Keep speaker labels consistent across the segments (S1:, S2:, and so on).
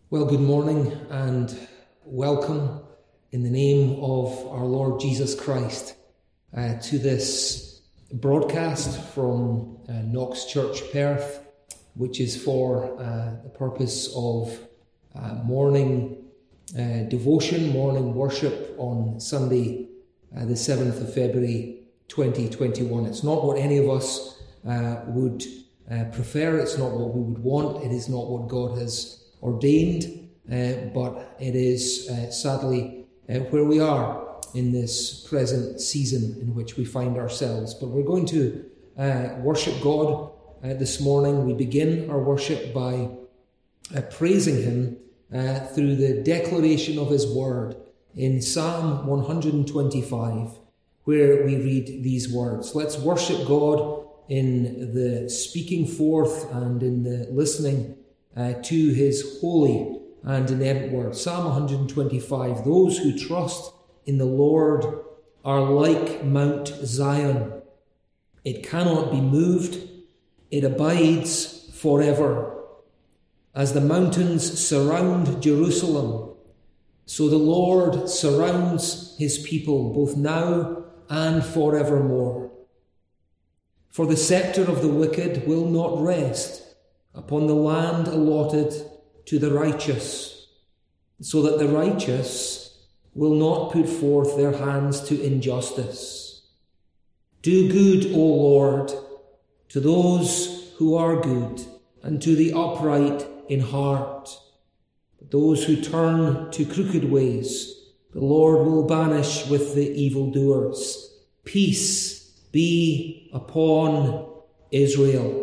S1: Well, good morning and welcome in the name of our Lord Jesus Christ to this broadcast from Knox Church, Perth, which is for the purpose of morning devotion, morning worship on Sunday, the 7th of February 2021. It's not what any of us would prefer, it's not what we would want, it is not what God has ordained, but it is sadly where we are in this present season in which we find ourselves. But we're going to worship God this morning. We begin our worship by praising Him through the declaration of His Word in Psalm 125, where we read these words. Let's worship God in the speaking forth and in the listening to His holy and inerrant word. Psalm 125, those who trust in the Lord are like Mount Zion. It cannot be moved, it abides forever. As the mountains surround Jerusalem, so the Lord surrounds His people, both now and forevermore. For the sceptre of the wicked will not rest upon the land allotted to the righteous, so that the righteous will not put forth their hands to injustice. Do good, O Lord, to those who are good, and to the upright in heart. But those who turn to crooked ways, the Lord will banish with the evildoers. Peace be upon Israel.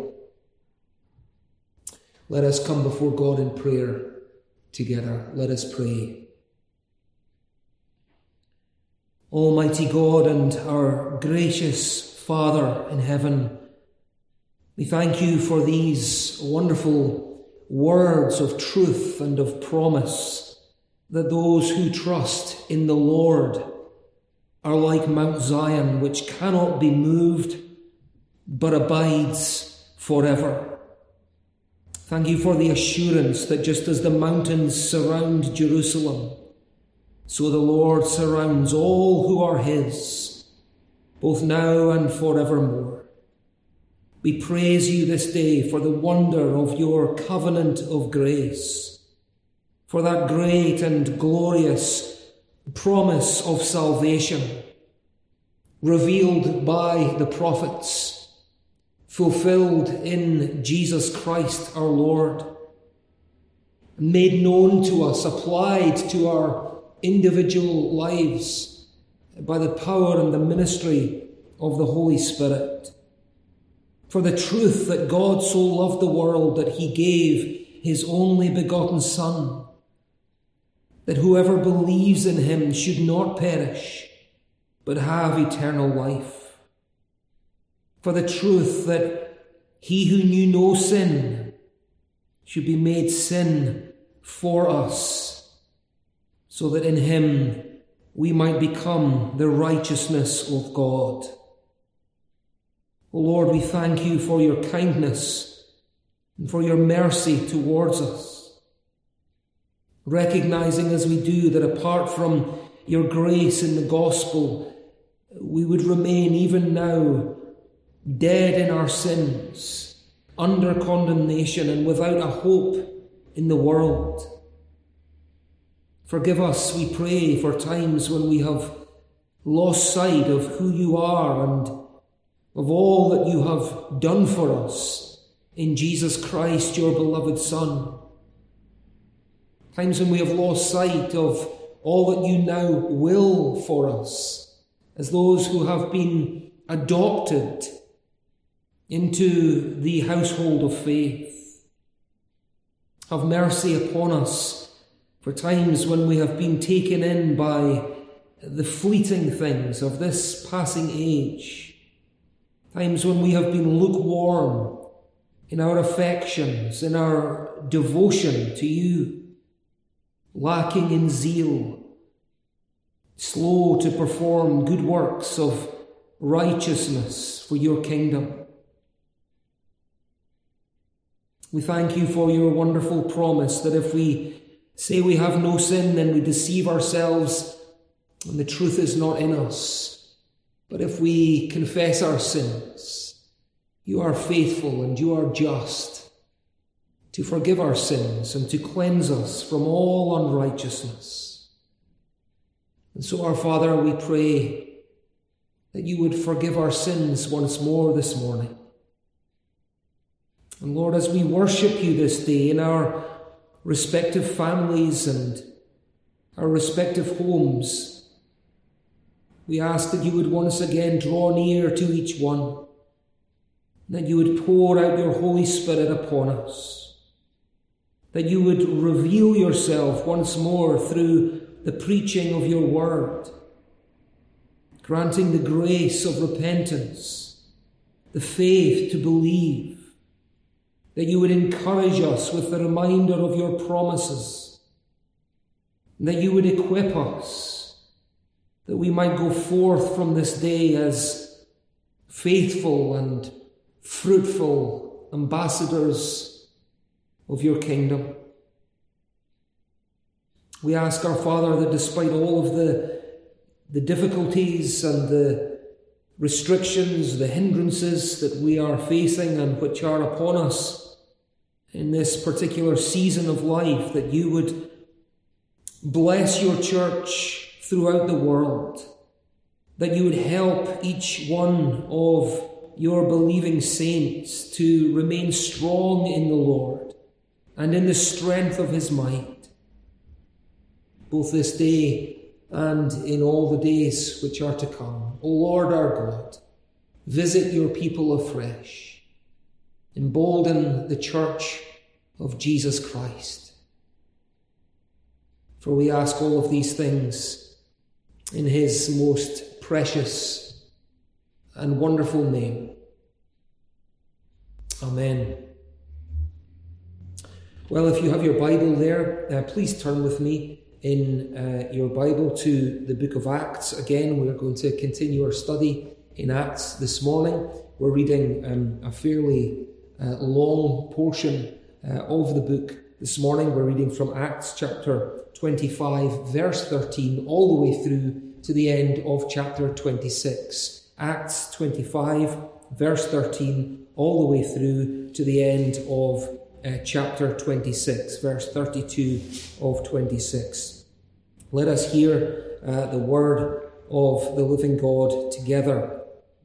S1: Let us come before God in prayer together. Let us pray. Almighty God and our gracious Father in heaven, we thank You for these wonderful words of truth and of promise, that those who trust in the Lord are like Mount Zion, which cannot be moved, but abides forever. Thank You for the assurance that just as the mountains surround Jerusalem, so the Lord surrounds all who are His, both now and forevermore. We praise You this day for the wonder of Your covenant of grace, for that great and glorious promise of salvation revealed by the prophets, fulfilled in Jesus Christ our Lord, made known to us, applied to our individual lives by the power and the ministry of the Holy Spirit. For the truth that God so loved the world that He gave His only begotten Son, that whoever believes in Him should not perish, but have eternal life. For the truth that He who knew no sin should be made sin for us, so that in Him we might become the righteousness of God. O Lord, we thank You for Your kindness and for Your mercy towards us, recognizing as we do that apart from Your grace in the gospel, we would remain even now dead in our sins, under condemnation and without a hope in the world. Forgive us, we pray, for times when we have lost sight of who You are and of all that You have done for us in Jesus Christ, Your beloved Son. Times when we have lost sight of all that You now will for us as those who have been adopted into the household of faith. Have mercy upon us for times when we have been taken in by the fleeting things of this passing age. Times when we have been lukewarm in our affections, in our devotion to You, lacking in zeal, slow to perform good works of righteousness for Your kingdom. We thank You for Your wonderful promise that if we say we have no sin, then we deceive ourselves and the truth is not in us. But if we confess our sins, you are faithful and you are just to forgive our sins and to cleanse us from all unrighteousness. And so, our Father, we pray that you would forgive our sins once more this morning. And Lord, as we worship you this day in our respective families and our respective homes, we ask that you would once again draw near to each one, that you would pour out your Holy Spirit upon us, that you would reveal yourself once more through the preaching of your word, granting the grace of repentance, the faith to believe, that you would encourage us with the reminder of your promises, and that you would equip us, that we might go forth from this day as faithful and fruitful ambassadors of your kingdom. We ask, our Father, that despite all of the difficulties and the restrictions, the hindrances that we are facing and which are upon us in this particular season of life, that you would bless your church throughout the world, that you would help each one of your believing saints to remain strong in the Lord and in the strength of his might, both this day and in all the days which are to come. O Lord our God, visit your people afresh. Embolden the church of Jesus Christ. For we ask all of these things in his most precious and wonderful name. Amen. Well, if you have your Bible there, please turn with me in your Bible to the book of Acts. Again, we're going to continue our study in Acts this morning. We're reading a fairly long portion of the book this morning. We're reading from Acts chapter 25, verse 13, all the way through to the end of chapter 26. Acts 25, verse 13, all the way through to the end of chapter 26, verse 32 of 26. Let us hear the word of the living God together.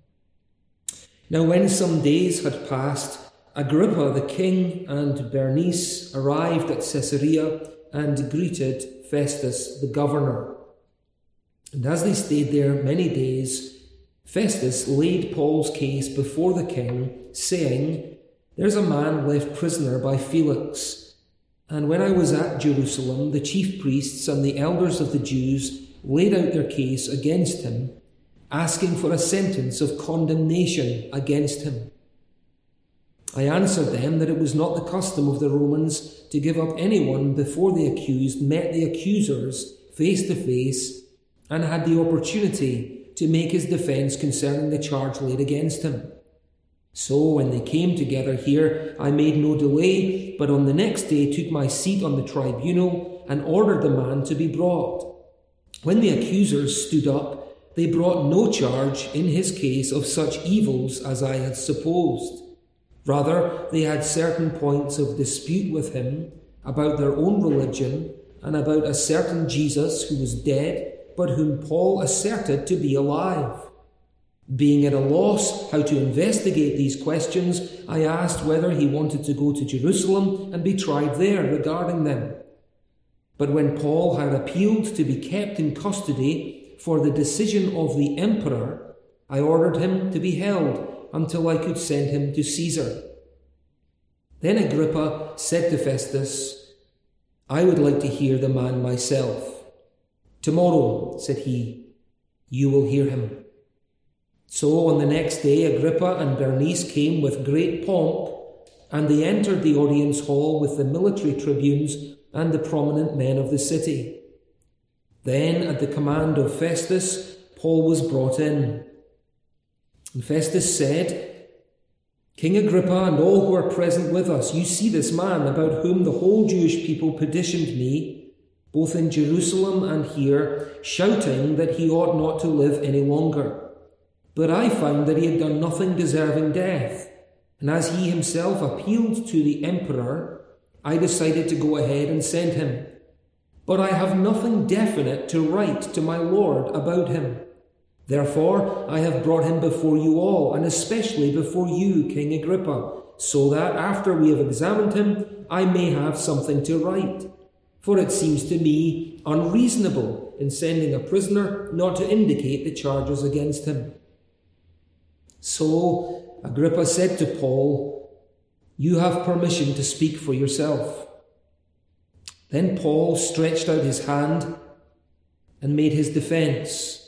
S1: Now when some days had passed, Agrippa the king and Bernice arrived at Caesarea and greeted Festus the governor. And as they stayed there many days, Festus laid Paul's case before the king, saying, "There's a man left prisoner by Felix. And when I was at Jerusalem, the chief priests and the elders of the Jews laid out their case against him, asking for a sentence of condemnation against him. I answered them that it was not the custom of the Romans to give up anyone before the accused met the accusers face to face and had the opportunity to make his defence concerning the charge laid against him. So when they came together here, I made no delay, but on the next day took my seat on the tribunal and ordered the man to be brought. When the accusers stood up, they brought no charge in his case of such evils as I had supposed. Rather, they had certain points of dispute with him about their own religion and about a certain Jesus who was dead, but whom Paul asserted to be alive. Being at a loss how to investigate these questions, I asked whether he wanted to go to Jerusalem and be tried there regarding them. But when Paul had appealed to be kept in custody for the decision of the emperor, I ordered him to be held until I could send him to Caesar. Then Agrippa said to Festus, I would like to hear the man myself. Tomorrow, said he, you will hear him. So on the next day Agrippa and Bernice came with great pomp, and they entered the audience hall with the military tribunes and the prominent men of the city. Then, at the command of Festus, Paul was brought in. And Festus said, King Agrippa and all who are present with us, you see this man about whom the whole Jewish people petitioned me both in Jerusalem and here, shouting that he ought not to live any longer. But I found that he had done nothing deserving death, and as he himself appealed to the emperor, I decided to go ahead and send him. But I have nothing definite to write to my lord about him. Therefore, I have brought him before you all, and especially before you, King Agrippa, so that after we have examined him, I may have something to write. For it seems to me unreasonable in sending a prisoner not to indicate the charges against him. So Agrippa said to Paul, "You have permission to speak for yourself." Then Paul stretched out his hand and made his defense.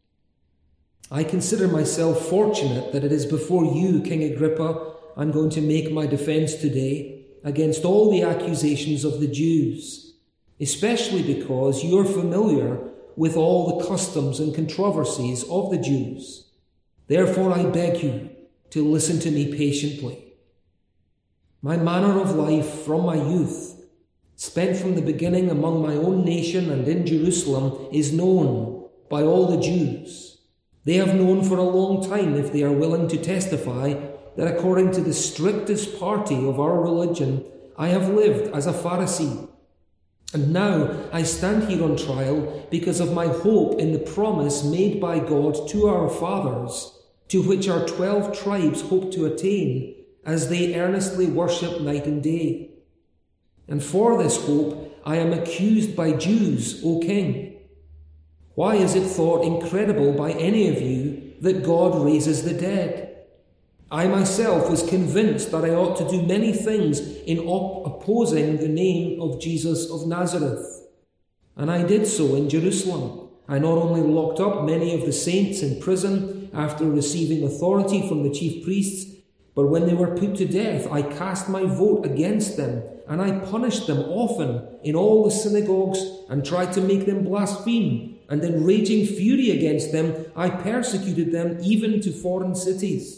S1: "I consider myself fortunate that it is before you, King Agrippa, I'm going to make my defense today against all the accusations of the Jews, especially because you're familiar with all the customs and controversies of the Jews. Therefore I beg you to listen to me patiently. My manner of life from my youth, spent from the beginning among my own nation and in Jerusalem, is known by all the Jews. They have known for a long time, if they are willing to testify, that according to the strictest party of our religion, I have lived as a Pharisee. And now I stand here on trial because of my hope in the promise made by God to our fathers, to which our 12 tribes hope to attain, as they earnestly worship night and day. And for this hope I am accused by Jews, O King. Why is it thought incredible by any of you that God raises the dead? I myself was convinced that I ought to do many things in opposing the name of Jesus of Nazareth. And I did so in Jerusalem. I not only locked up many of the saints in prison after receiving authority from the chief priests, but when they were put to death, I cast my vote against them, and I punished them often in all the synagogues and tried to make them blaspheme. And in raging fury against them, I persecuted them even to foreign cities.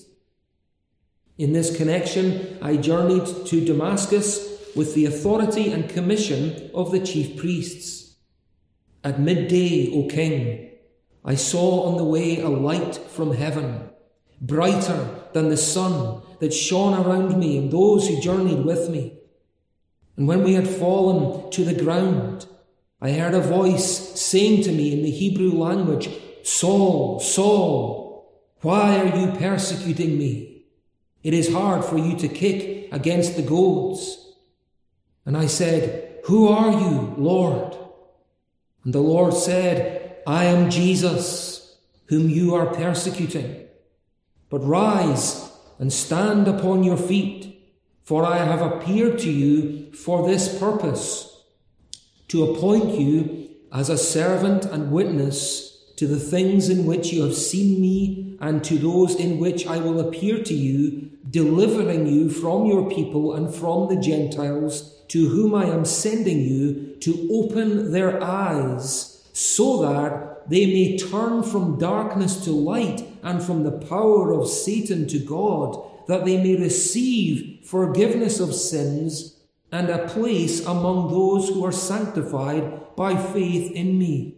S1: In this connection, I journeyed to Damascus with the authority and commission of the chief priests. At midday, O King, I saw on the way a light from heaven, brighter than the sun, that shone around me and those who journeyed with me. And when we had fallen to the ground, I heard a voice saying to me in the Hebrew language, "Saul, Saul, why are you persecuting me? It is hard for you to kick against the goads." And I said, "Who are you, Lord?" And the Lord said, "I am Jesus, whom you are persecuting. But rise and stand upon your feet, for I have appeared to you for this purpose, to appoint you as a servant and witness to the things in which you have seen me, and to those in which I will appear to you, delivering you from your people and from the Gentiles, to whom I am sending you, to open their eyes, so that they may turn from darkness to light and from the power of Satan to God, that they may receive forgiveness of sins and a place among those who are sanctified by faith in me.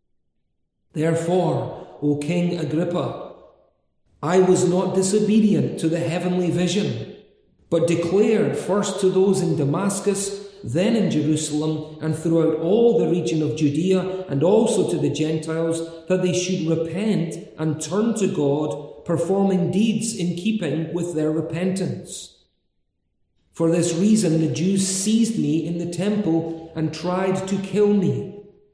S1: Therefore, O King Agrippa, I was not disobedient to the heavenly vision, but declared first to those in Damascus, then in Jerusalem, and throughout all the region of Judea, and also to the Gentiles, that they should repent and turn to God, performing deeds in keeping with their repentance. For this reason the Jews seized me in the temple and tried to kill me.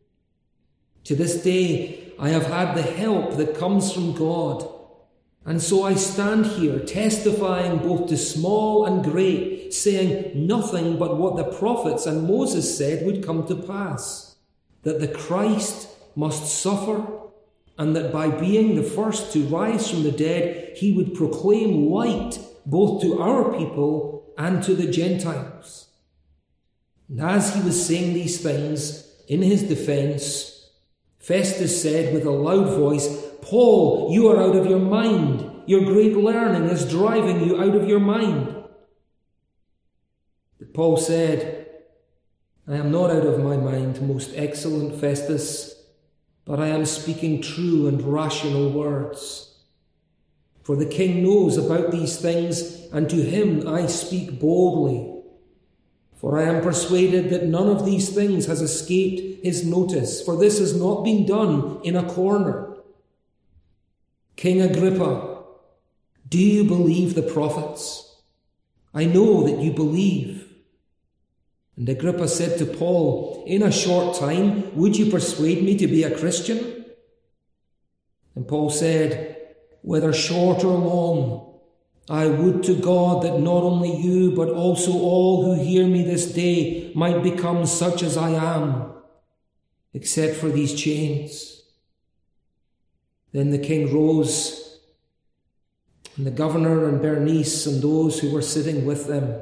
S1: To this day I have had the help that comes from God, and so I stand here testifying both to small and great, saying nothing but what the prophets and Moses said would come to pass, that the Christ must suffer, and that by being the first to rise from the dead, he would proclaim light both to our people and to the Gentiles. And as he was saying these things in his defense, Festus said with a loud voice, "Paul, you are out of your mind. Your great learning is driving you out of your mind." But Paul said, I am not out of my mind, most excellent Festus, but I am speaking true and rational words. For the king knows about these things, and to him I speak boldly. For I am persuaded that none of these things has escaped his notice, for this has not been done in a corner. King Agrippa, do you believe the prophets? I know that you believe. And Agrippa said to Paul, in a short time, would you persuade me to be a Christian? And Paul said, whether short or long, I would to God that not only you, but also all who hear me this day might become such as I am, except for these chains. Then the king rose, and the governor and Bernice and those who were sitting with them.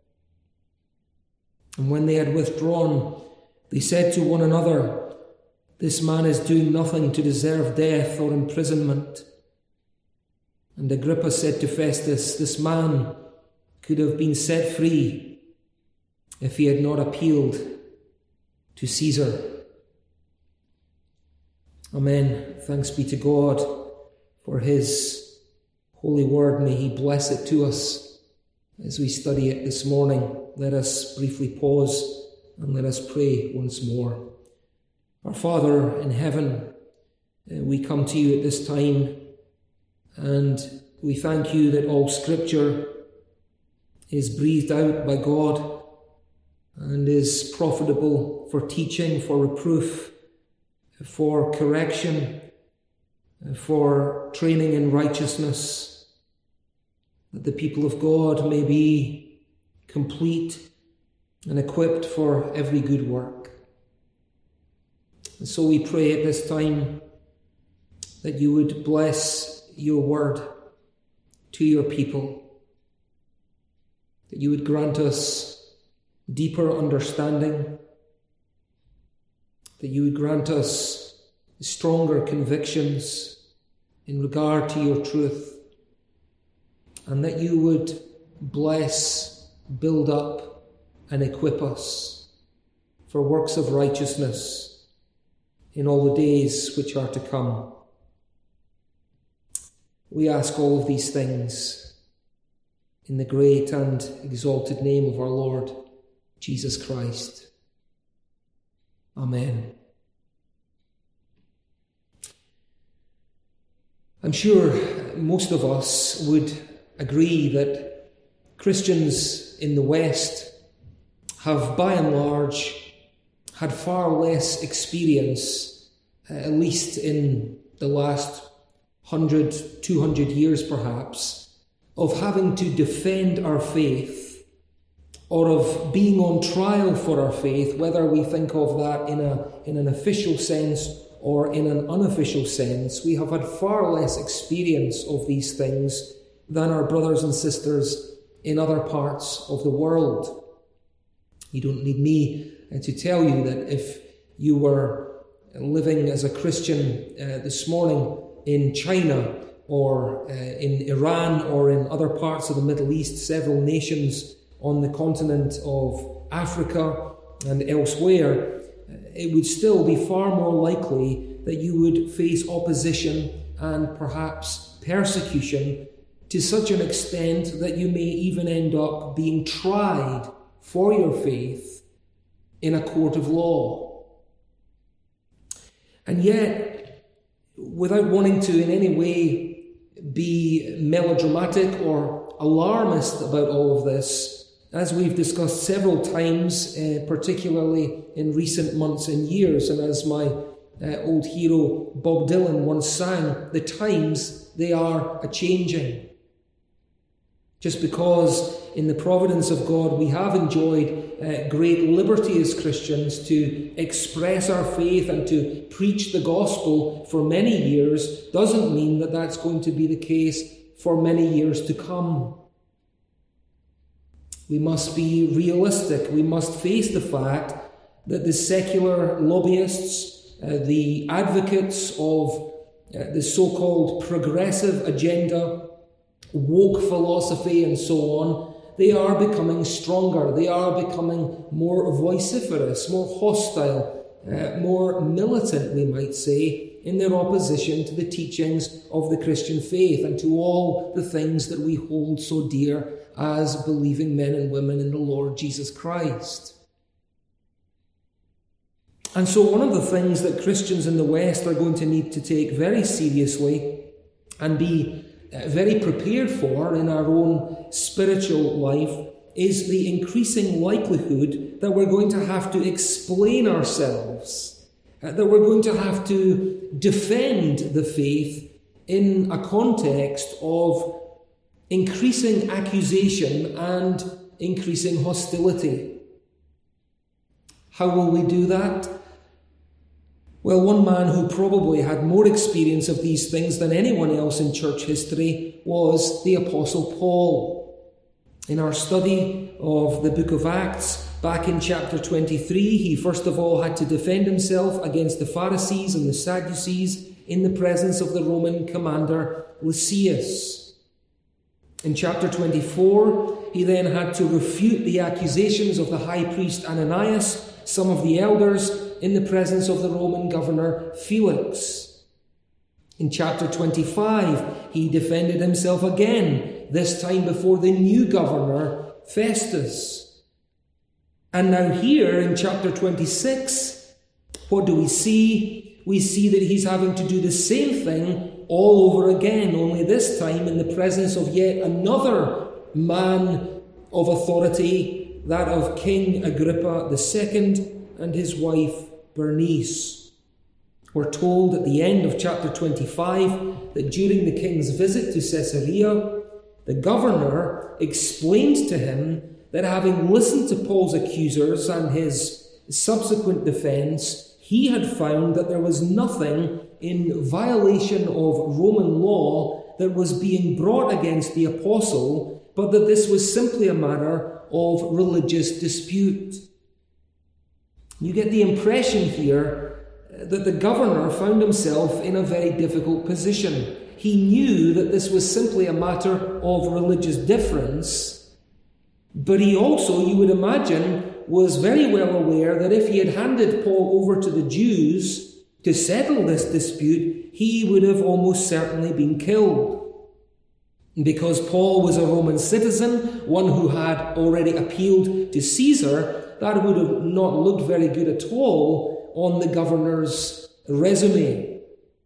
S1: And when they had withdrawn, they said to one another, this man is doing nothing to deserve death or imprisonment. And Agrippa said to Festus, this man could have been set free if he had not appealed to Caesar. Amen. Thanks be to God for his holy word. May he bless it to us as we study it this morning. Let us briefly pause and let us pray once more. Our Father in heaven, we come to you at this time, and we thank you that all Scripture is breathed out by God and is profitable for teaching, for reproof, for correction, for training in righteousness, that the people of God may be complete and equipped for every good work. And so we pray at this time that you would bless your word to your people, that you would grant us deeper understanding, that you would grant us stronger convictions in regard to your truth, and that you would bless, build up, and equip us for works of righteousness in all the days which are to come. We ask all of these things in the great and exalted name of our Lord Jesus Christ. Amen. I'm sure most of us would agree that Christians in the West have by and large had far less experience, at least in the last 100, 200 years perhaps, of having to defend our faith or of being on trial for our faith, whether we think of that in an official sense or in an unofficial sense. We have had far less experience of these things than our brothers and sisters in other parts of the world. You don't need me to tell you that if you were living as a Christian this morning in China or in Iran or in other parts of the Middle East, several nations on the continent of Africa and elsewhere, it would still be far more likely that you would face opposition and perhaps persecution to such an extent that you may even end up being tried for your faith in a court of law. And yet, without wanting to in any way be melodramatic or alarmist about all of this, as we've discussed several times, particularly in recent months and years, and as my old hero Bob Dylan once sang, the times, they are a-changing. Just because in the providence of God we have enjoyed great liberty as Christians to express our faith and to preach the gospel for many years doesn't mean that that's going to be the case for many years to come. We must be realistic. We must face the fact that the secular lobbyists, the advocates of the so-called progressive agenda, woke philosophy and so on, they are becoming stronger. They are becoming more vociferous, more hostile, more militant, we might say, in their opposition to the teachings of the Christian faith and to all the things that we hold so dear as believing men and women in the Lord Jesus Christ. And so one of the things that Christians in the West are going to need to take very seriously and be very prepared for in our own spiritual life is the increasing likelihood that we're going to have to explain ourselves, that we're going to have to defend the faith in a context of increasing accusation and increasing hostility. How will we do that? Well, one man who probably had more experience of these things than anyone else in church history was the Apostle Paul. In our study of the book of Acts, back in chapter 23, he first of all had to defend himself against the Pharisees and the Sadducees in the presence of the Roman commander Lysias. In chapter 24, he then had to refute the accusations of the high priest Ananias, some of the elders, in the presence of the Roman governor Felix. In chapter 25, he defended himself again, this time before the new governor Festus. And now here in chapter 26, what do we see? We see that he's having to do the same thing all over again, only this time in the presence of yet another man of authority, that of King Agrippa II and his wife Bernice. We're told at the end of chapter 25 that during the king's visit to Caesarea, the governor explained to him that having listened to Paul's accusers and his subsequent defence, he had found that there was nothing in violation of Roman law that was being brought against the apostle, but that this was simply a matter of religious dispute. You get the impression here that the governor found himself in a very difficult position. He knew that this was simply a matter of religious difference, but he also, you would imagine, was very well aware that if he had handed Paul over to the Jews to settle this dispute, he would have almost certainly been killed. Because Paul was a Roman citizen, one who had already appealed to Caesar, that would have not looked very good at all on the governor's resume.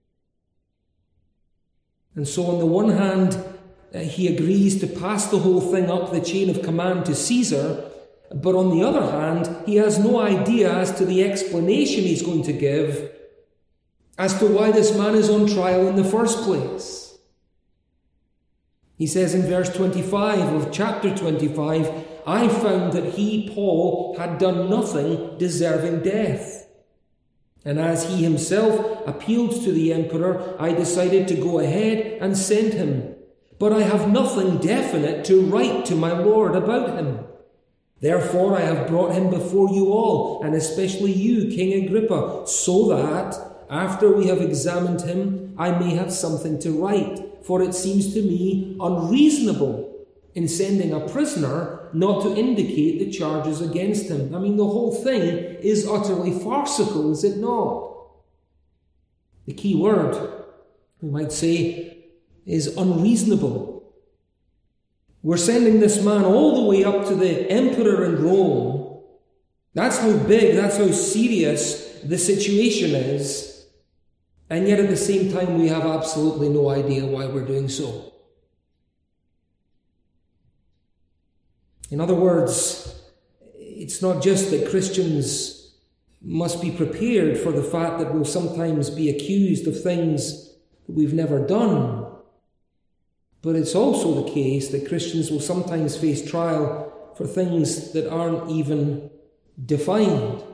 S1: And so on the one hand, he agrees to pass the whole thing up the chain of command to Caesar, but on the other hand, he has no idea as to the explanation he's going to give as to why this man is on trial in the first place. He says in verse 25 of chapter 25, I found that he, Paul, had done nothing deserving death. And as he himself appealed to the emperor, I decided to go ahead and send him. But I have nothing definite to write to my Lord about him. Therefore I have brought him before you all, and especially you, King Agrippa, so that, after we have examined him, I may have something to write. For it seems to me unreasonable in sending a prisoner not to indicate the charges against him. I mean, the whole thing is utterly farcical, is it not? The key word, we might say, is unreasonable. We're sending this man all the way up to the emperor in Rome. That's how big, that's how serious the situation is. And yet at the same time, we have absolutely no idea why we're doing so. In other words, it's not just that Christians must be prepared for the fact that we'll sometimes be accused of things that we've never done, but it's also the case that Christians will sometimes face trial for things that aren't even defined.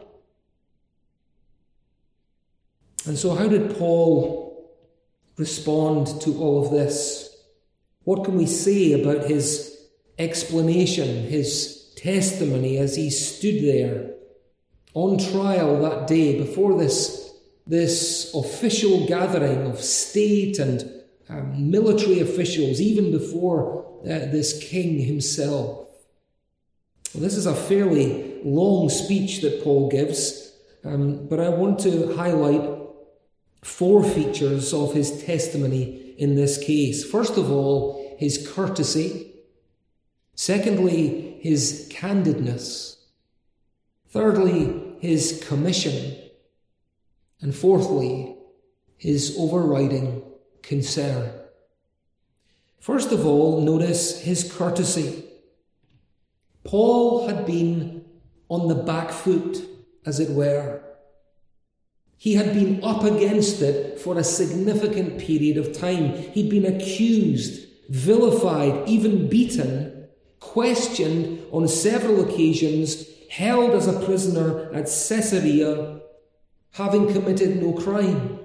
S1: And so how did Paul respond to all of this? What can we say about his explanation, his testimony as he stood there on trial that day before this official gathering of state and military officials, even before this king himself? Well, this is a fairly long speech that Paul gives, but I want to highlight 4 features of his testimony in this case. First of all, his courtesy. Secondly, his candidness. Thirdly, his commission. And fourthly, his overriding concern. First of all, notice his courtesy. Paul had been on the back foot, as it were. He had been up against it for a significant period of time. He'd been accused, vilified, even beaten, questioned on several occasions, held as a prisoner at Caesarea, having committed no crime.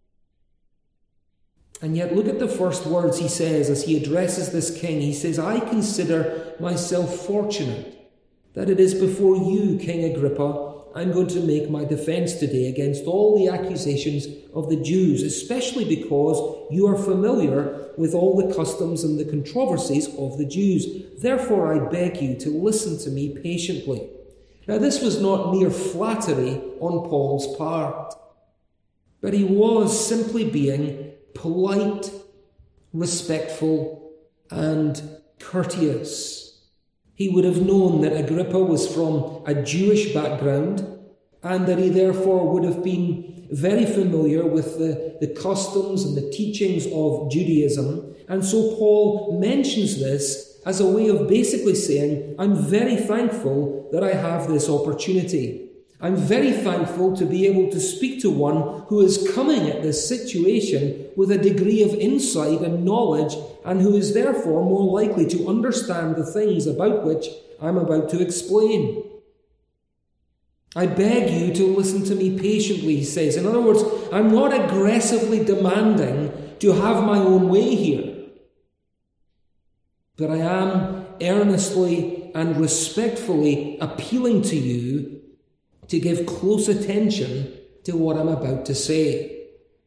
S1: And yet look at the first words he says as he addresses this king. He says, "I consider myself fortunate that it is before you, King Agrippa, I'm going to make my defense today against all the accusations of the Jews, especially because you are familiar with all the customs and the controversies of the Jews. Therefore, I beg you to listen to me patiently." Now, this was not mere flattery on Paul's part, but he was simply being polite, respectful, and courteous. He would have known that Agrippa was from a Jewish background and that he therefore would have been very familiar with the customs and the teachings of Judaism. And so Paul mentions this as a way of basically saying, I'm very thankful that I have this opportunity. I'm very thankful to be able to speak to one who is coming at this situation with a degree of insight and knowledge, and who is therefore more likely to understand the things about which I'm about to explain. I beg you to listen to me patiently, he says. In other words, I'm not aggressively demanding to have my own way here, but I am earnestly and respectfully appealing to you to give close attention to what I'm about to say.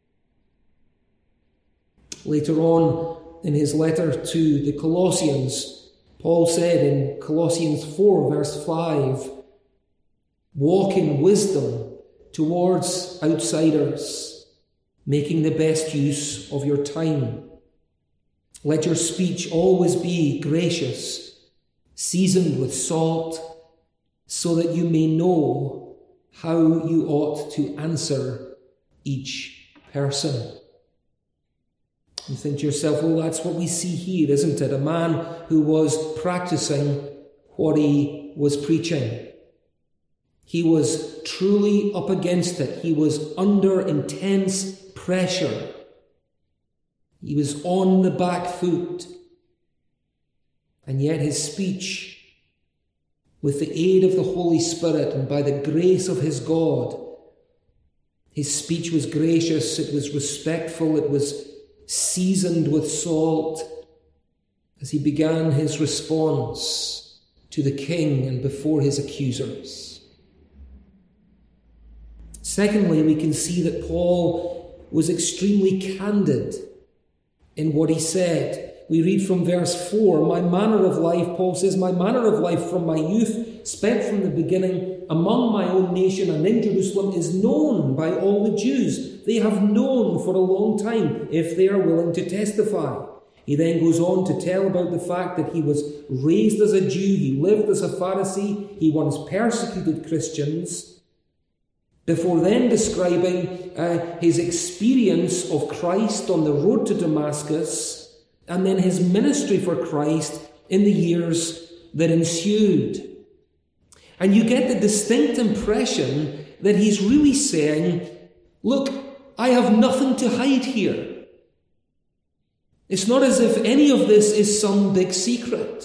S1: Later on in his letter to the Colossians, Paul said in Colossians 4 verse 5, walk in wisdom towards outsiders, making the best use of your time. Let your speech always be gracious, seasoned with salt, so that you may know how you ought to answer each person. You think to yourself, well, that's what we see here, isn't it? A man who was practicing what he was preaching. He was truly up against it. He was under intense pressure. He was on the back foot. And yet his speech, with the aid of the Holy Spirit and by the grace of his God, his speech was gracious, it was respectful, it was seasoned with salt as he began his response to the king and before his accusers. Secondly, we can see that Paul was extremely candid in what he said. We read from verse 4, my manner of life, Paul says, my manner of life from my youth, spent from the beginning among my own nation and in Jerusalem, is known by all the Jews. They have known for a long time, if they are willing to testify. He then goes on to tell about the fact that he was raised as a Jew, he lived as a Pharisee, he once persecuted Christians, before then describing his experience of Christ on the road to Damascus, and then his ministry for Christ in the years that ensued. And you get the distinct impression that he's really saying, look, I have nothing to hide here. It's not as if any of this is some big secret.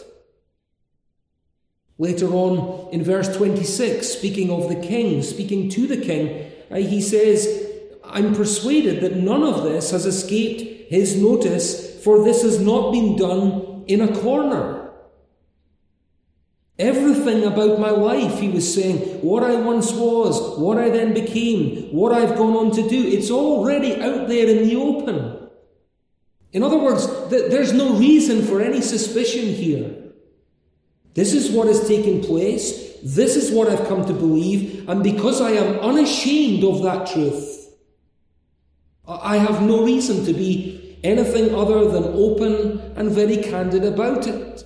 S1: Later on in verse 26, speaking of the king, speaking to the king, he says, I'm persuaded that none of this has escaped his notice, for this has not been done in a corner. Everything about my life, he was saying, what I once was, what I then became, what I've gone on to do, it's already out there in the open. In other words, there's no reason for any suspicion here. This is what has taken place. This is what I've come to believe. And because I am unashamed of that truth, I have no reason to be anything other than open and very candid about it.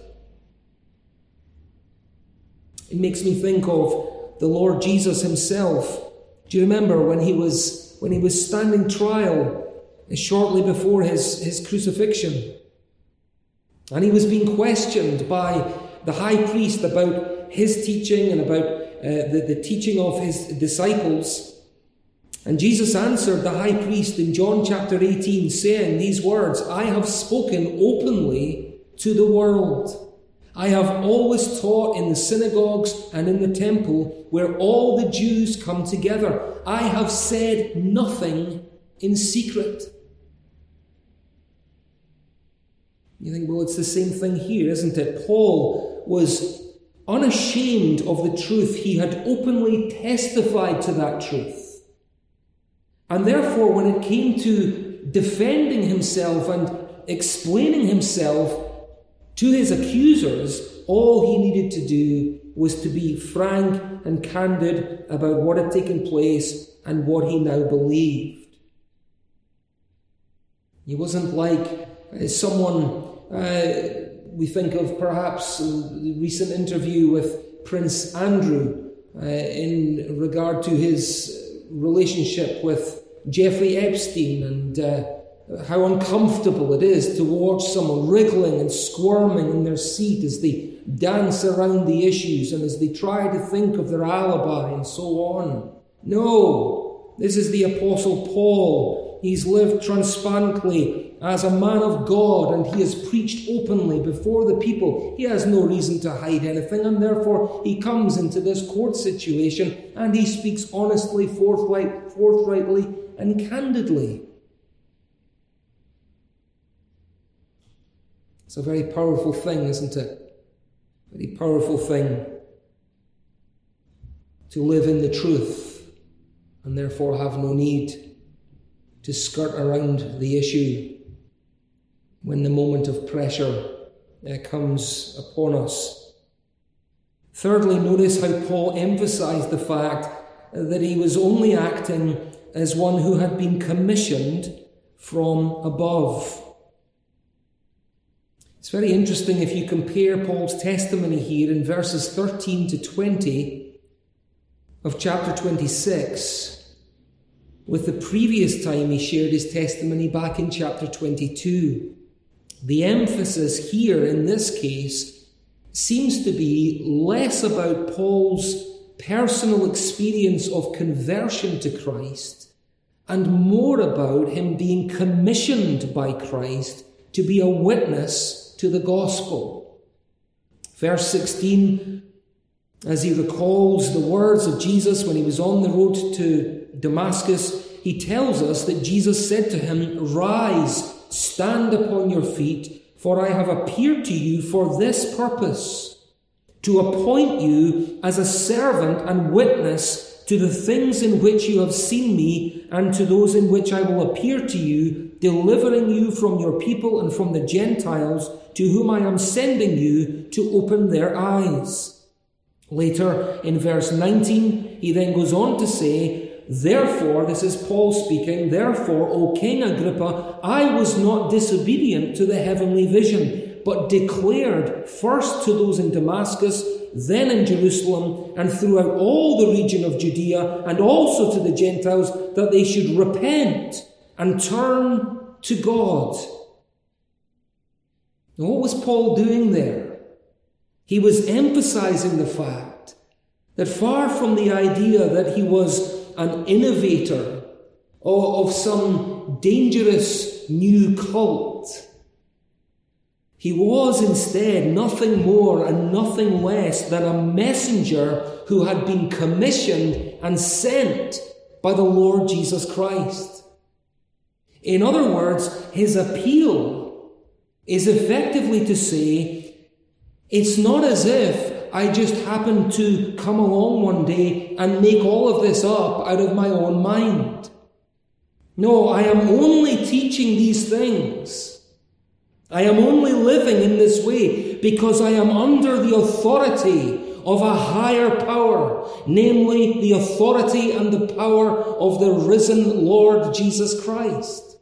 S1: It makes me think of the Lord Jesus himself. Do you remember when he was standing trial shortly before his crucifixion? And he was being questioned by the high priest about his teaching and about the teaching of his disciples. And Jesus answered the high priest in John chapter 18, saying these words, "I have spoken openly to the world. I have always taught in the synagogues and in the temple where all the Jews come together. I have said nothing in secret." You think, well, it's the same thing here, isn't it? Paul was unashamed of the truth. He had openly testified to that truth. And therefore, when it came to defending himself and explaining himself to his accusers, all he needed to do was to be frank and candid about what had taken place and what he now believed. He wasn't like someone, we think of perhaps the recent interview with Prince Andrew in regard to his relationship with Jeffrey Epstein and how uncomfortable it is to watch someone wriggling and squirming in their seat as they dance around the issues and as they try to think of their alibi and so on. No, this is the Apostle Paul. He's lived transparently as a man of God, and he has preached openly before the people. He has no reason to hide anything, and therefore he comes into this court situation and he speaks honestly, forthrightly, and candidly. It's a very powerful thing, isn't it? Very powerful thing to live in the truth and therefore have no need to skirt around the issue when the moment of pressure comes upon us. Thirdly, notice how Paul emphasized the fact that he was only acting as one who had been commissioned from above. It's very interesting if you compare Paul's testimony here in verses 13 to 20 of chapter 26 with the previous time he shared his testimony back in chapter 22. The emphasis here in this case seems to be less about Paul's personal experience of conversion to Christ and more about him being commissioned by Christ to be a witness to the gospel. Verse 16, as he recalls the words of Jesus when he was on the road to Damascus, he tells us that Jesus said to him, "Rise, stand upon your feet, for I have appeared to you for this purpose, to appoint you as a servant and witness to the things in which you have seen me and to those in which I will appear to you, delivering you from your people and from the Gentiles to whom I am sending you to open their eyes." Later in verse 19, he then goes on to say, "Therefore," this is Paul speaking, "therefore, O King Agrippa, I was not disobedient to the heavenly vision, but declared first to those in Damascus, then in Jerusalem, and throughout all the region of Judea, and also to the Gentiles, that they should repent and turn to God." Now, what was Paul doing there? He was emphasizing the fact that far from the idea that he was an innovator of some dangerous new cult, he was instead nothing more and nothing less than a messenger who had been commissioned and sent by the Lord Jesus Christ. In other words, his appeal is effectively to say, it's not as if I just happened to come along one day and make all of this up out of my own mind. No, I am only teaching these things I am only living in this way because I am under the authority of a higher power, namely the authority and the power of the risen Lord Jesus Christ.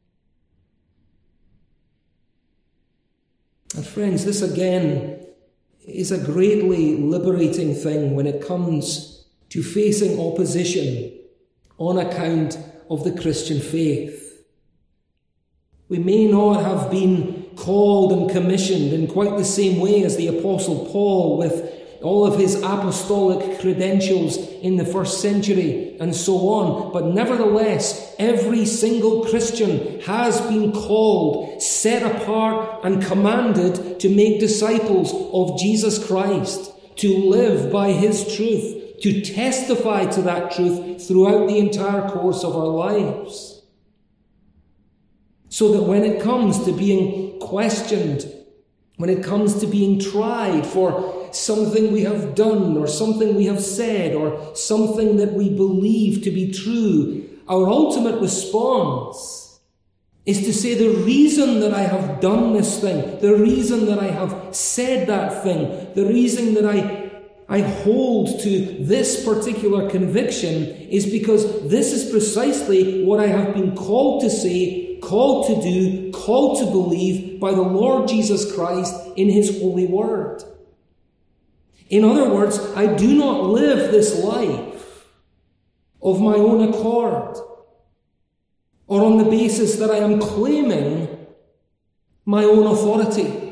S1: And friends, this again is a greatly liberating thing when it comes to facing opposition on account of the Christian faith. We may not have been called and commissioned in quite the same way as the Apostle Paul, with all of his apostolic credentials in the first century and so on. But nevertheless, every single Christian has been called, set apart and commanded to make disciples of Jesus Christ, to live by his truth, to testify to that truth throughout the entire course of our lives. So that when it comes to being questioned, when it comes to being tried for something we have done or something we have said or something that we believe to be true, our ultimate response is to say, the reason that I have done this thing, the reason that I have said that thing, the reason that I hold to this particular conviction is because this is precisely what I have been called to say, called to do, called to believe by the Lord Jesus Christ in his holy word. In other words, I do not live this life of my own accord or on the basis that I am claiming my own authority.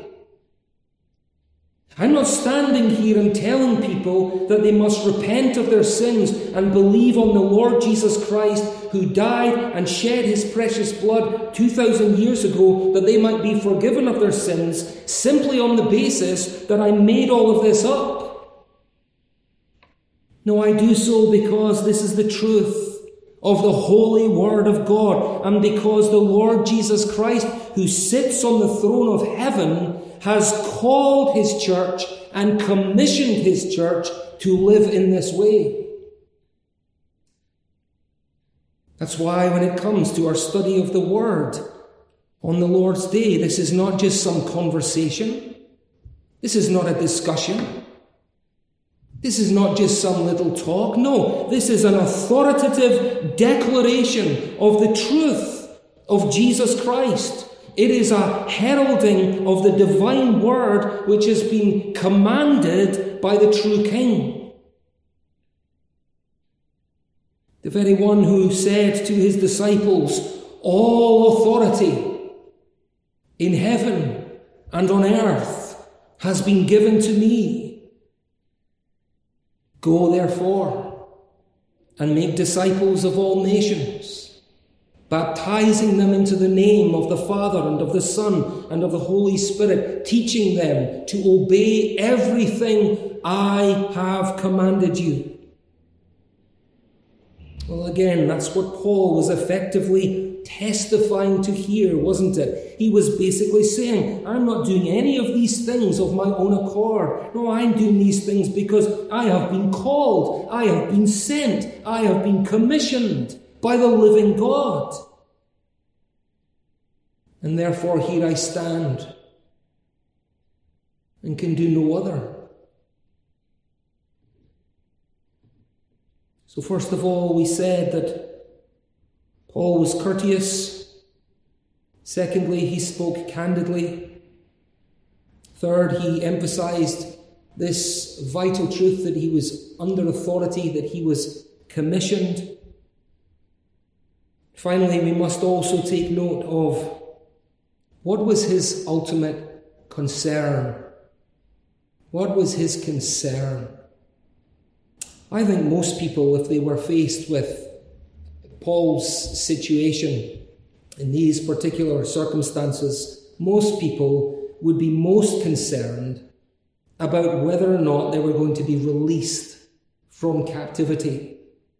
S1: I'm not standing here and telling people that they must repent of their sins and believe on the Lord Jesus Christ, who died and shed his precious blood 2,000 years ago that they might be forgiven of their sins, simply on the basis that I made all of this up. No, I do so because this is the truth of the holy word of God, and because the Lord Jesus Christ, who sits on the throne of heaven, has called his church and commissioned his church to live in this way. That's why when it comes to our study of the word on the Lord's Day, this is not just some conversation. This is not a discussion. This is not just some little talk. No, this is an authoritative declaration of the truth of Jesus Christ. It is a heralding of the divine word which has been commanded by the true King. The very one who said to his disciples, "All authority in heaven and on earth has been given to me. Go therefore and make disciples of all nations, baptizing them into the name of the Father and of the Son and of the Holy Spirit, teaching them to obey everything I have commanded you." Well, again, that's what Paul was effectively testifying to here, wasn't it? He was basically saying, I'm not doing any of these things of my own accord. No, I'm doing these things because I have been called, I have been sent, I have been commissioned by the living God. And therefore here I stand and can do no other. So first of all, we said that Paul was courteous. Secondly, he spoke candidly. Third, he emphasized this vital truth that he was under authority, that he was commissioned. Finally, we must also take note of what was his ultimate concern. What was his concern? I think most people, if they were faced with Paul's situation in these particular circumstances, most people would be most concerned about whether or not they were going to be released from captivity.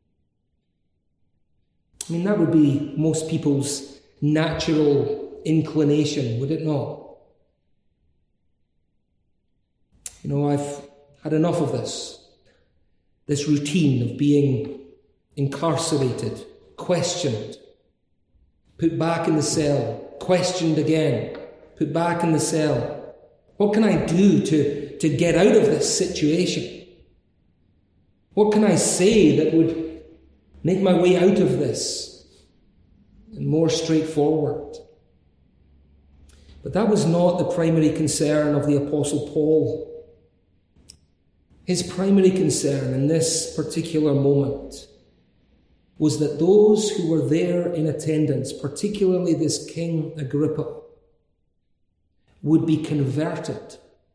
S1: I mean, that would be most people's natural inclination, would it not? You know, I've had enough of this routine of being incarcerated, questioned, put back in the cell, questioned again, put back in the cell? What can I do to get out of this situation? What can I say that would make my way out of this and more straightforward? But that was not the primary concern of the Apostle Paul. His primary concern in this particular moment was that those who were there in attendance, particularly this King Agrippa, would be converted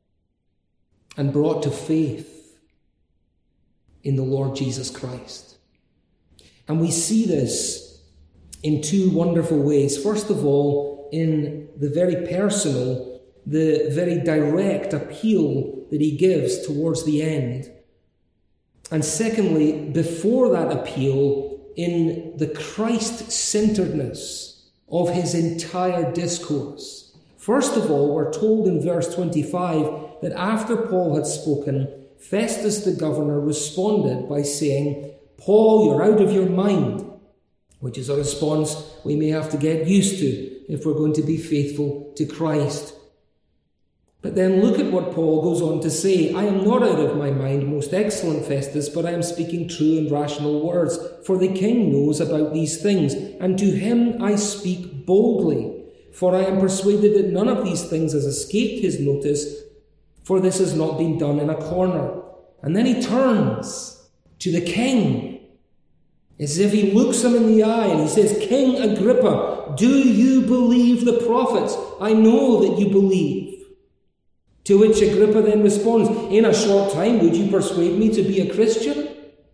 S1: and brought to faith in the Lord Jesus Christ. And we see this in two wonderful ways. First of all, in the very personal, the very direct appeal that he gives towards the end. And secondly, before that appeal, in the Christ-centeredness of his entire discourse. First of all, we're told in verse 25 that after Paul had spoken, Festus the governor responded by saying, "Paul, you're out of your mind," which is a response we may have to get used to if we're going to be faithful to Christ. But then look at what Paul goes on to say. "I am not out of my mind, most excellent Festus, but I am speaking true and rational words, for the king knows about these things, and to him I speak boldly. For I am persuaded that none of these things has escaped his notice, for this has not been done in a corner." And then he turns to the king, as if he looks him in the eye, and he says, "King Agrippa, do you believe the prophets? I know that you believe." To which Agrippa then responds, "In a short time, would you persuade me to be a Christian?"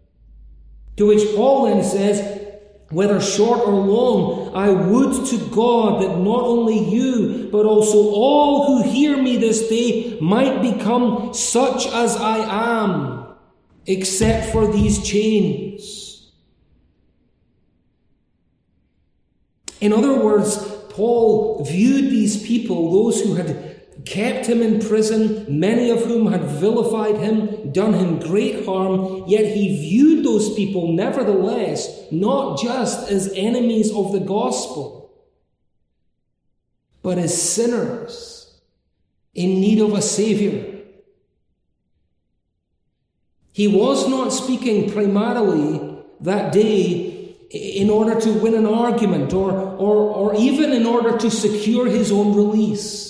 S1: To which Paul then says, "Whether short or long, I would to God that not only you, but also all who hear me this day might become such as I am, except for these chains." In other words, Paul viewed these people, those who had kept him in prison, many of whom had vilified him, done him great harm, yet he viewed those people nevertheless not just as enemies of the gospel, but as sinners in need of a Saviour. He was not speaking primarily that day in order to win an argument or even in order to secure his own release.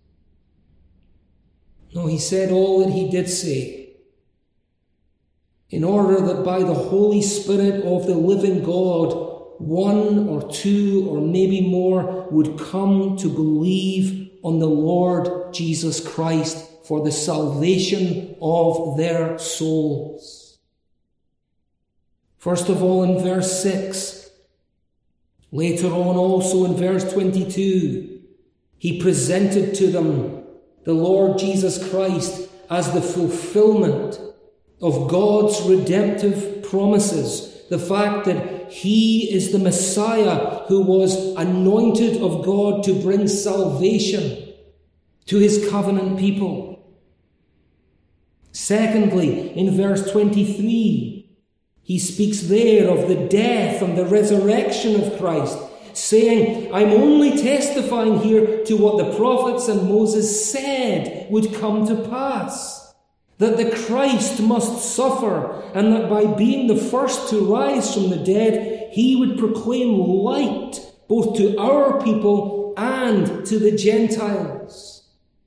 S1: No, he said all that he did say in order that by the Holy Spirit of the living God, one or two or maybe more would come to believe on the Lord Jesus Christ for the salvation of their souls. First of all, in verse 6, later on also in verse 22, he presented to them the Lord Jesus Christ as the fulfillment of God's redemptive promises. The fact that he is the Messiah who was anointed of God to bring salvation to his covenant people. Secondly, in verse 23, he speaks there of the death and the resurrection of Christ, saying, "I'm only testifying here to what the prophets and Moses said would come to pass, that the Christ must suffer, and that by being the first to rise from the dead, he would proclaim light both to our people and to the Gentiles."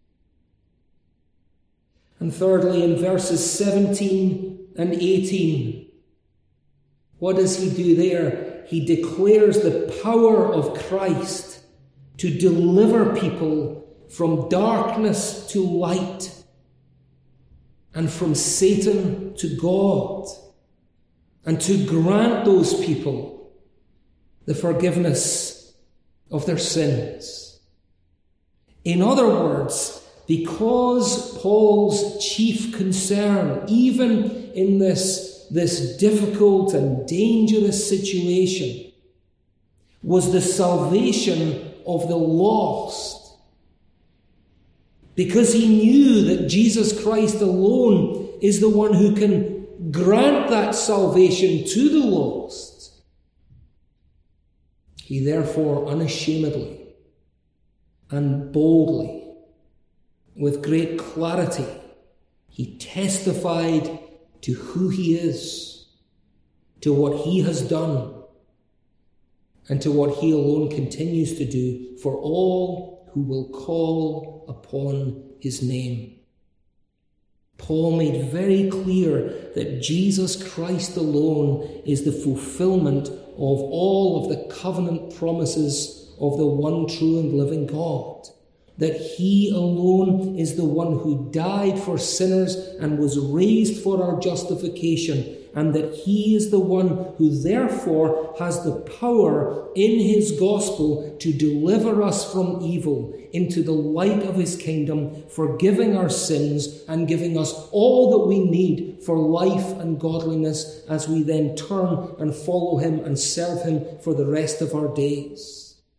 S1: And thirdly, in verses 17 and 18, what does he do there? He declares the power of Christ to deliver people from darkness to light and from Satan to God, and to grant those people the forgiveness of their sins. In other words, because Paul's chief concern, even in this difficult and dangerous situation, was the salvation of the lost, because he knew that Jesus Christ alone is the one who can grant that salvation to the lost, he therefore unashamedly and boldly, with great clarity, he testified to who he is, to what he has done, and to what he alone continues to do for all who will call upon his name. Paul made very clear that Jesus Christ alone is the fulfillment of all of the covenant promises of the one true and living God. That he alone is the one who died for sinners and was raised for our justification, and that he is the one who therefore has the power in his gospel to deliver us from evil into the light of his kingdom, forgiving our sins and giving us all that we need for life and godliness as we then turn and follow him and serve him for the rest of our days.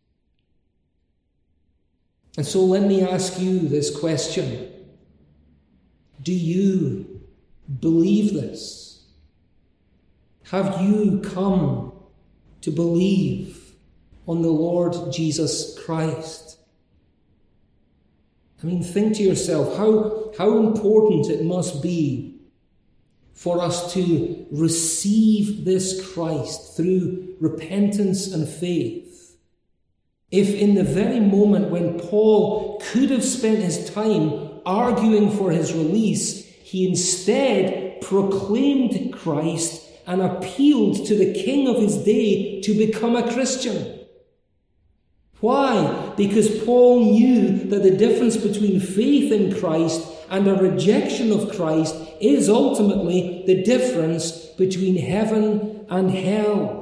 S1: And so let me ask you this question. Do you believe this? Have you come to believe on the Lord Jesus Christ? I mean, think to yourself how important it must be for us to receive this Christ through repentance and faith. If in the very moment when Paul could have spent his time arguing for his release, he instead proclaimed Christ and appealed to the king of his day to become a Christian. Why? Because Paul knew that the difference between faith in Christ and a rejection of Christ is ultimately the difference between heaven and hell.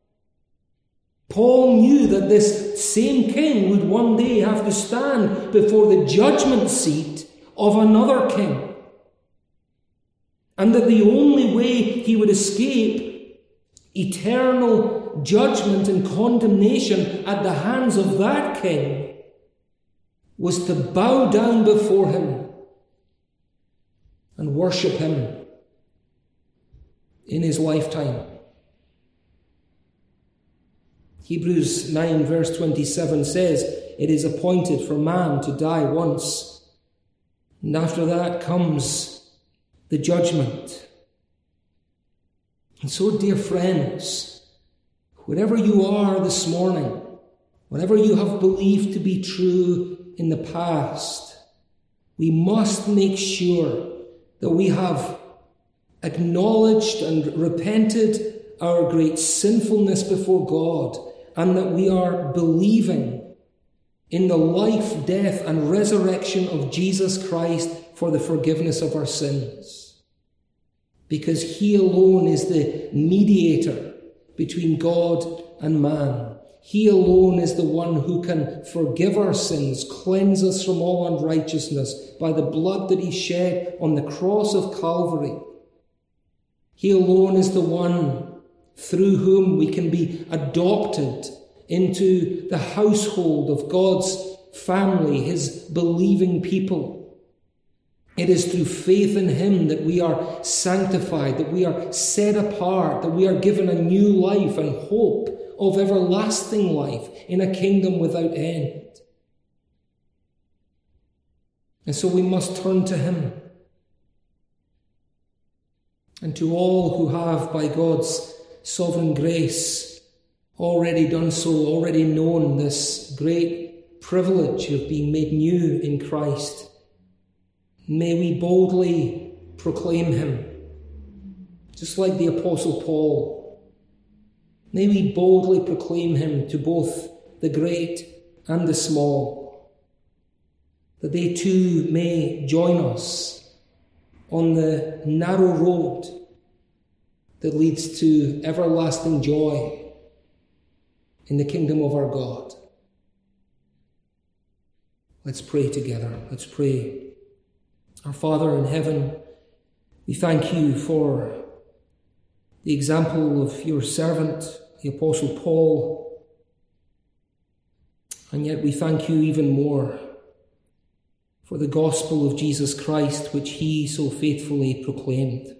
S1: Paul knew that this same king would one day have to stand before the judgment seat of another king, and that the only way he would escape eternal judgment and condemnation at the hands of that king was to bow down before him and worship him in his lifetime. Hebrews 9 verse 27 says, "It is appointed for man to die once, and after that comes the judgment." And so, dear friends, wherever you are this morning, whatever you have believed to be true in the past, we must make sure that we have acknowledged and repented our great sinfulness before God, and that we are believing in the life, death, and resurrection of Jesus Christ for the forgiveness of our sins. Because he alone is the mediator between God and man. He alone is the one who can forgive our sins, cleanse us from all unrighteousness by the blood that he shed on the cross of Calvary. He alone is the one through whom we can be adopted into the household of God's family, his believing people. It is through faith in him that we are sanctified, that we are set apart, that we are given a new life and hope of everlasting life in a kingdom without end. And so we must turn to him. And to all who have, by God's sovereign grace, already done so, already known this great privilege of being made new in Christ, may we boldly proclaim him, just like the Apostle Paul. May we boldly proclaim him to both the great and the small, that they too may join us on the narrow road that leads to everlasting joy in the kingdom of our God. Let's pray together. Let's pray. Our Father in heaven, we thank you for the example of your servant, the Apostle Paul, and yet we thank you even more for the gospel of Jesus Christ, which he so faithfully proclaimed.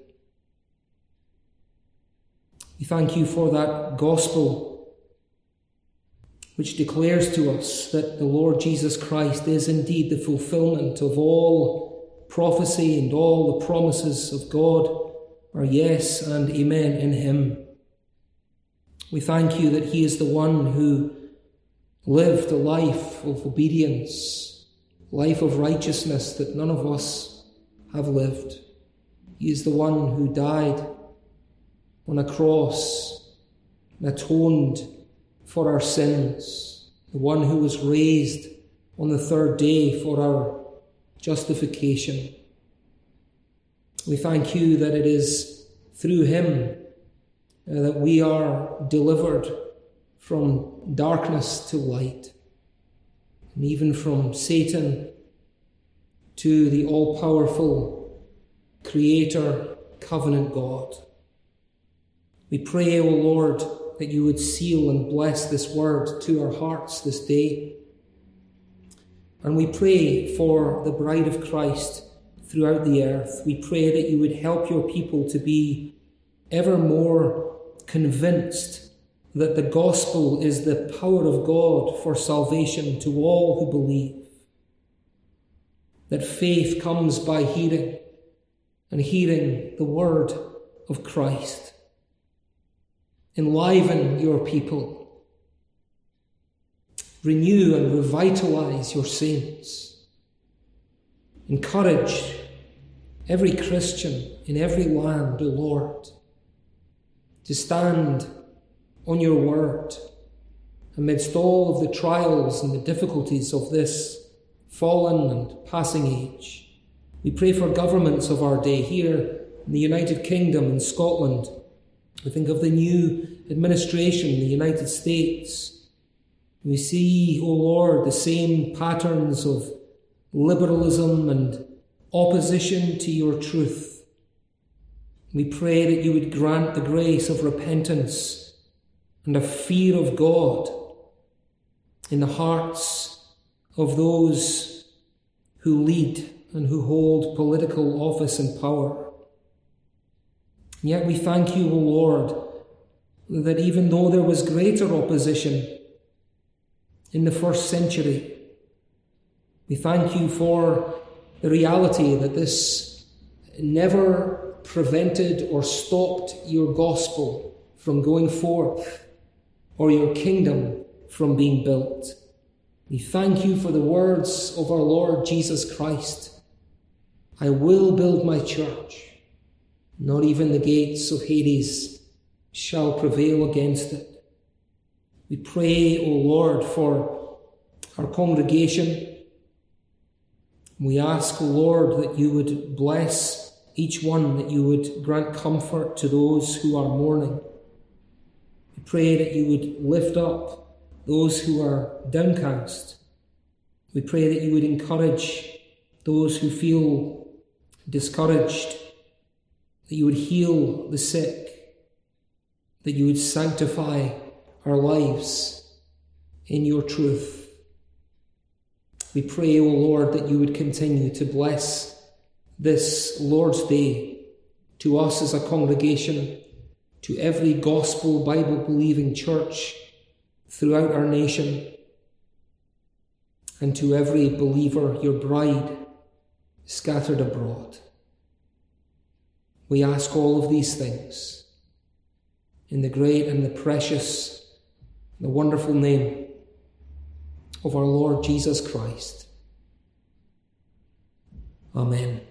S1: We thank you for that gospel which declares to us that the Lord Jesus Christ is indeed the fulfillment of all prophecy, and all the promises of God are yes and amen in him. We thank you that he is the one who lived a life of obedience, life of righteousness that none of us have lived. He is the one who died on a cross and atoned for our sins, the one who was raised on the third day for our justification. We thank you that it is through him that we are delivered from darkness to light, and even from Satan to the all-powerful Creator, covenant God. We pray, O Lord, that you would seal and bless this word to our hearts this day. And we pray for the bride of Christ throughout the earth. We pray that you would help your people to be ever more convinced that the gospel is the power of God for salvation to all who believe. That faith comes by hearing, and hearing the word of Christ. Enliven your people. Renew and revitalize your saints. Encourage every Christian in every land, O Lord, to stand on your word amidst all of the trials and the difficulties of this fallen and passing age. We pray for governments of our day here in the United Kingdom and Scotland. We think of the new administration in the United States. We see, O Lord, the same patterns of liberalism and opposition to your truth. We pray that you would grant the grace of repentance and a fear of God in the hearts of those who lead and who hold political office and power. And yet we thank you, O Lord, that even though there was greater opposition in the first century, we thank you for the reality that this never prevented or stopped your gospel from going forth or your kingdom from being built. We thank you for the words of our Lord Jesus Christ. I will build my church. Not even the gates of Hades shall prevail against it. We pray, O Lord, for our congregation. We ask, O Lord, that you would bless each one, that you would grant comfort to those who are mourning. We pray that you would lift up those who are downcast. We pray that you would encourage those who feel discouraged, that you would heal the sick, that you would sanctify our lives in your truth. We pray, O Lord, that you would continue to bless this Lord's Day to us as a congregation, to every gospel Bible-believing church throughout our nation, and to every believer, your bride, scattered abroad. We ask all of these things in the great and the precious, the wonderful name of our Lord Jesus Christ. Amen.